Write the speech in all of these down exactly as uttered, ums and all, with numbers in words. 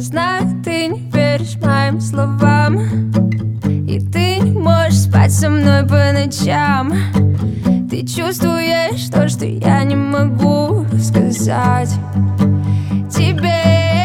знаю, ты не веришь моим словам, и ты не можешь спать со мной по ночам. Ты чувствуешь то, что я не могу сказать тебе,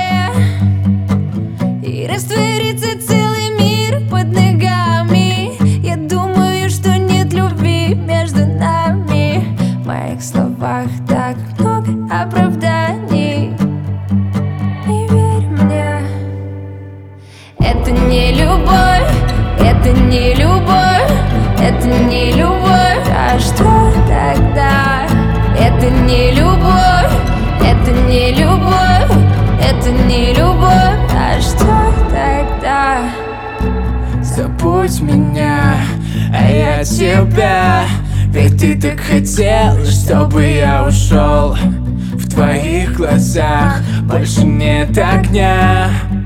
и растворится целый мир под ногами. Я думаю, что нет любви между нами. В моих словах так много оправданий. Не верь мне. Это не любовь, это не любовь, это не любовь. А что тогда? Это не любовь, это не любовь, это не любовь. А что тогда? Забудь меня, а я тебя. Ведь ты так хотела, чтобы я ушел. В твоих глазах больше нет огня.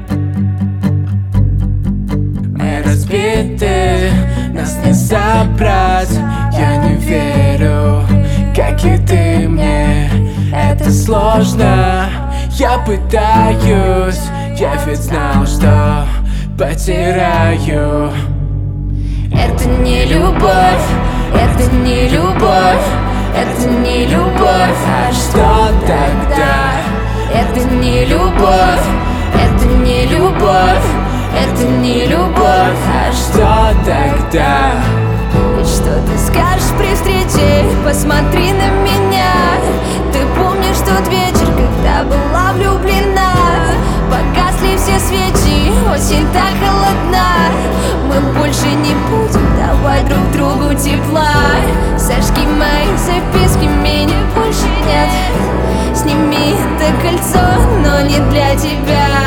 Мы разбиты, нас не забрать. Я не верю, как и ты мне. Это сложно, я пытаюсь. Я ведь знал, что потеряю. Это не любовь, это не любовь, это не любовь. А что тогда? Это не любовь, это не любовь, это не любовь. А что тогда? И что ты скажешь при встрече? Посмотри на меня. Ты помнишь тот вечер, когда была влюблена? Погасли все свечи, осень так холодна. Мы больше не будем давать друг другу тепла. Сожги мои записки, меня больше нет. Сними это кольцо, но не для тебя.